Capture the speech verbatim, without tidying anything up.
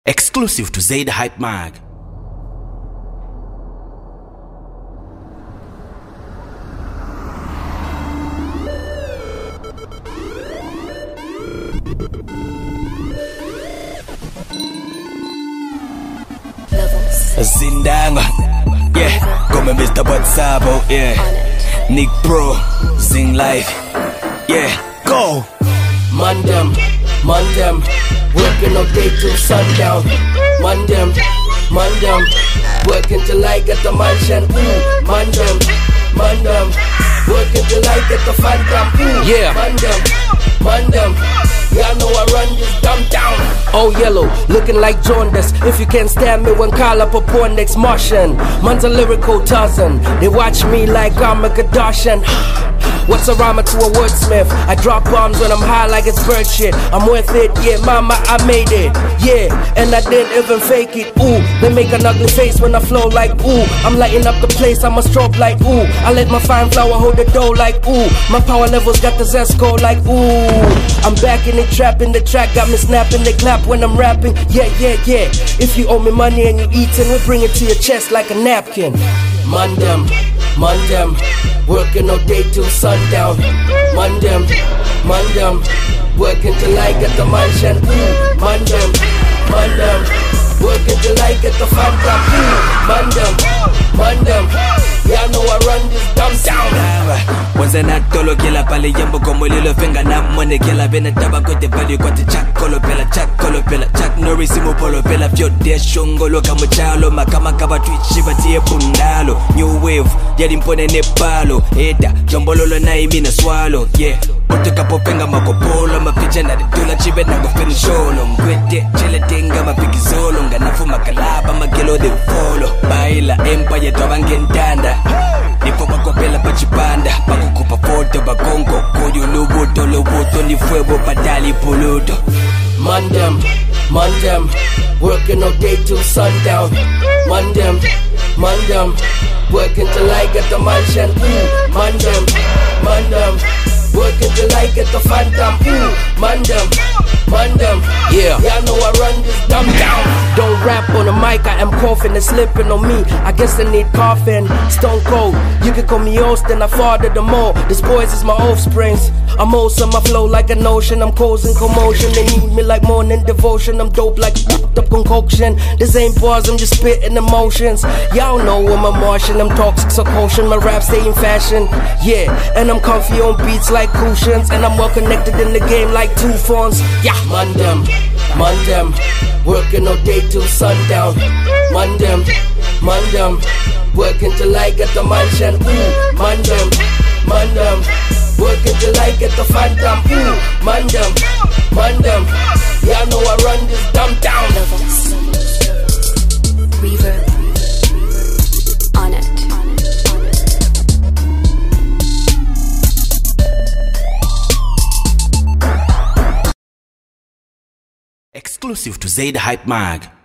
Exclusive to Zaid Hype Mag. Zindanga, yeah, come Mister Watsabo, yeah, Nick Pro, Zing Life, yeah, go. Mandem, Mandem, working all day till sundown. Mandem, Mandem, working till I get the mansion. Ooh, Mandem, Mandem, working till I get the phantom. Ooh, yeah, Mandem, Mandem, y'all know I run this dumb town. Oh yellow, looking like jaundice. If you can't stand me when call up a poor next Martian. Man's a lyrical Tarzan. They watch me like I'm a Kardashian. What's a rhymer to a wordsmith? I drop bombs when I'm high like it's bird shit. I'm worth it, yeah, mama, I made it. Yeah, and I didn't even fake it. Ooh, they make an ugly face when I flow like ooh. I'm lighting up the place, I'm a strobe like ooh. I let my fine flower hold the dough like ooh. My power levels got the zest go like ooh. I'm back in the trap, in the track, got me snapping the clap when I'm rapping. Yeah, yeah, yeah. If you owe me money and you eating, we'll bring it to your chest like a napkin. Mandem, Mandem, working all day till sundown. Mandem, Mandem, working till I get the mansion. Ooh, Mandem, Mandem, working till I get the phantom. Ooh, Mandem, Mandem, y'all know I run this dumb town. Wanza na tolo kila pale yambo como lilo finga na money kila bena taba kote value kote chak kolo pela chak kolo pela chak Norris mo polo pela fyo de shongolo kama chalo makama kaba twitch batie pundalo new wave yali mpone nepalo eta jombololo na imina swallow yeah Ote kapo penga makopolo mapicha na ditula chibe na gofeni sholo Mkwete chele tenga mapiki solo Nganafu makalaba magelo de follow Baila empire toba ngentanda Nipo makopela pachipanda Makukupa foto bakongo Koyo lubuto lubuto ni fuego patali puluto Mandem, Mandem, working all day till sundown. Mandem, Mandem, working till I get the mansion. Ooh, Mandem, Mandem, working till I get the phantom. Ooh, Mandem, Mandem, yeah, y'all know I run this dumb down. Don't rap on the mic, I am coughing and slipping on me. I guess I need coffin, stone cold. You can call me Austin, I fathered them all. This boys is my offsprings. I'm awesome, I flow like an ocean. I'm causing commotion, they need me like morning devotion. I'm dope like whooped up concoction. This ain't bars, I'm just spitting emotions. Y'all know I'm a Martian, I'm toxic so caution. My rap stay in fashion, yeah. And I'm comfy on beats like cushions. And I'm well connected in the game like two phones, yeah. Mandem, Mandem, working all day till sundown. Mandem, Mandem, working till I get the mansion. Ooh, Mandem, Mandem, working till I get the phantom. Ooh, Mandem, Mandem, y'all know I run this dumb town. Reverb on it. Exclusive to Zaid Hype Mag.